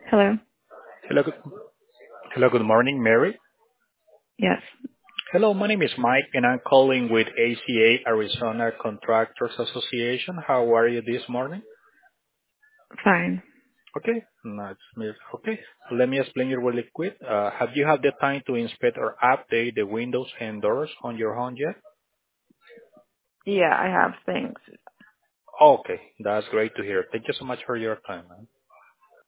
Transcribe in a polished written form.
Hello. Hello, good morning, Mary. Yes. Hello, my name is Mike, and I'm calling with ACA, Arizona Contractors Association. How are you this morning? Fine. Okay, that's me. Okay, let me explain you really quick. Have you had the time to inspect or update the windows and doors on your home yet? Yeah, I have things. Okay, that's great to hear. Thank you so much for your time, man.